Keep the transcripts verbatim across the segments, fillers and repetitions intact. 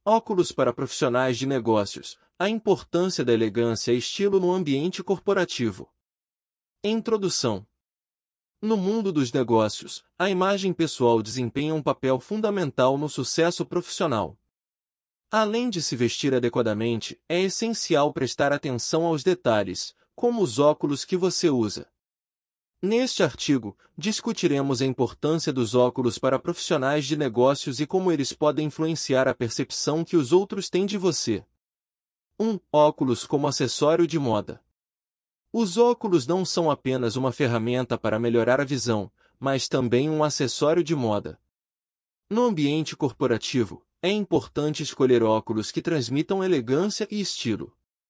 Óculos para profissionais de negócios. A importância da elegância e estilo no ambiente corporativo. Introdução. No mundo dos negócios, a imagem pessoal desempenha um papel fundamental no sucesso profissional. Além de se vestir adequadamente, é essencial prestar atenção aos detalhes, como os óculos que você usa. Neste artigo, discutiremos a importância dos óculos para profissionais de negócios e como eles podem influenciar a percepção que os outros têm de você. um. Óculos como acessório de moda. Os óculos não são apenas uma ferramenta para melhorar a visão, mas também um acessório de moda. No ambiente corporativo, é importante escolher óculos que transmitam elegância e estilo.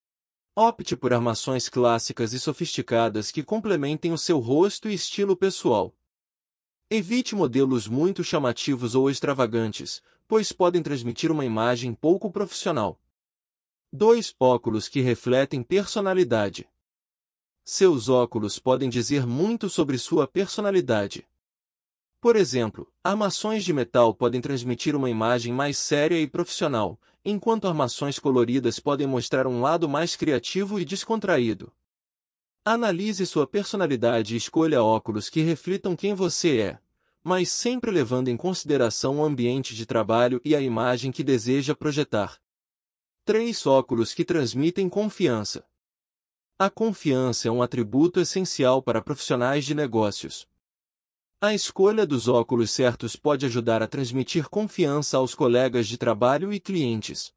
Opte por armações clássicas e sofisticadas que complementem o seu rosto e estilo pessoal. Evite modelos muito chamativos ou extravagantes, pois podem transmitir uma imagem pouco profissional. dois. Óculos que refletem personalidade. Seus óculos podem dizer muito sobre sua personalidade. Por exemplo, armações de metal podem transmitir uma imagem mais séria e profissional, enquanto armações coloridas podem mostrar um lado mais criativo e descontraído. Analise sua personalidade e escolha óculos que reflitam quem você é, mas sempre levando em consideração o ambiente de trabalho e a imagem que deseja projetar. três. Óculos que transmitem confiança. A confiança é um atributo essencial para profissionais de negócios. A escolha dos óculos certos pode ajudar a transmitir confiança aos colegas de trabalho e clientes.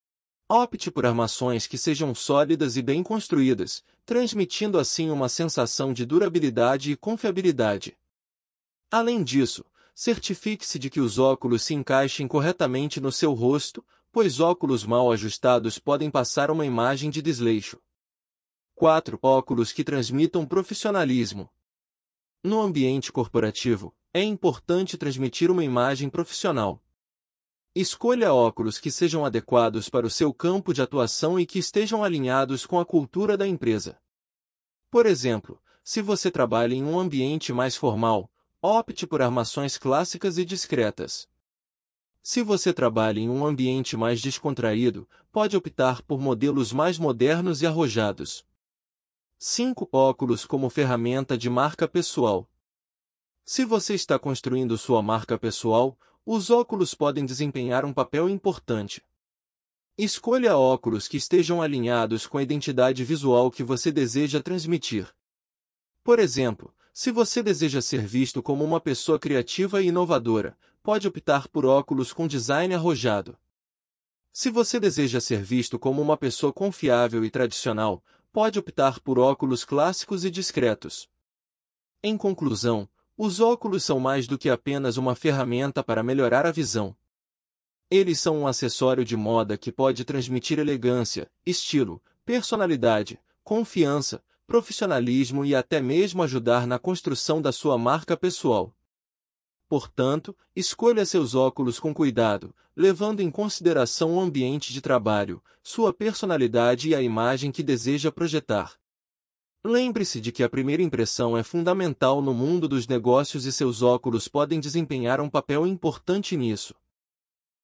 Opte por armações que sejam sólidas e bem construídas, transmitindo assim uma sensação de durabilidade e confiabilidade. Além disso, certifique-se de que os óculos se encaixem corretamente no seu rosto, pois óculos mal ajustados podem passar uma imagem de desleixo. quatro. Óculos que transmitam profissionalismo. No ambiente corporativo, é importante transmitir uma imagem profissional. Escolha óculos que sejam adequados para o seu campo de atuação e que estejam alinhados com a cultura da empresa. Por exemplo, se você trabalha em um ambiente mais formal, opte por armações clássicas e discretas. Se você trabalha em um ambiente mais descontraído, pode optar por modelos mais modernos e arrojados. cinco. Óculos como ferramenta de marca pessoal. Se você está construindo sua marca pessoal, os óculos podem desempenhar um papel importante. Escolha óculos que estejam alinhados com a identidade visual que você deseja transmitir. Por exemplo, se você deseja ser visto como uma pessoa criativa e inovadora, pode optar por óculos com design arrojado. Se você deseja ser visto como uma pessoa confiável e tradicional, pode optar por óculos clássicos e discretos. Em conclusão, os óculos são mais do que apenas uma ferramenta para melhorar a visão. Eles são um acessório de moda que pode transmitir elegância, estilo, personalidade, confiança, profissionalismo e até mesmo ajudar na construção da sua marca pessoal. Portanto, escolha seus óculos com cuidado, levando em consideração o ambiente de trabalho, sua personalidade e a imagem que deseja projetar. Lembre-se de que a primeira impressão é fundamental no mundo dos negócios e seus óculos podem desempenhar um papel importante nisso.